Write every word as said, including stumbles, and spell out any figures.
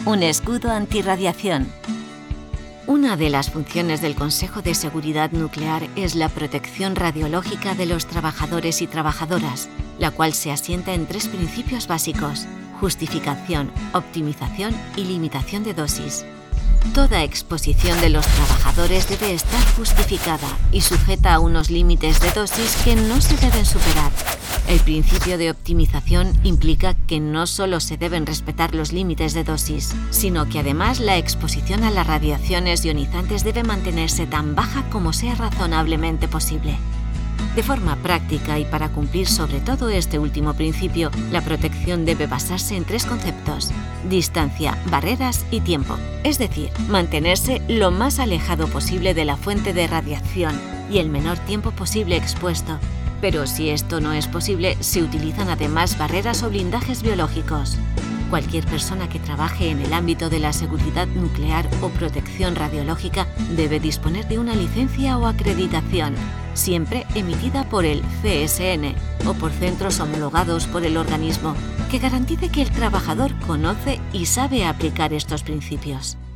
un escudo antirradiación. Una de las funciones del Consejo de Seguridad Nuclear es la protección radiológica de los trabajadores y trabajadoras, la cual se asienta en tres principios básicos: justificación, optimización y limitación de dosis. Toda exposición de los trabajadores debe estar justificada y sujeta a unos límites de dosis que no se deben superar. El principio de optimización implica que no solo se deben respetar los límites de dosis, sino que además la exposición a las radiaciones ionizantes debe mantenerse tan baja como sea razonablemente posible. De forma práctica y para cumplir sobre todo este último principio, la protección debe basarse en tres conceptos: distancia, barreras y tiempo. Es decir, mantenerse lo más alejado posible de la fuente de radiación y el menor tiempo posible expuesto. Pero si esto no es posible, se utilizan además barreras o blindajes biológicos. Cualquier persona que trabaje en el ámbito de la seguridad nuclear o protección radiológica debe disponer de una licencia o acreditación, siempre emitida por el C S N o por centros homologados por el organismo, que garantice que el trabajador conoce y sabe aplicar estos principios.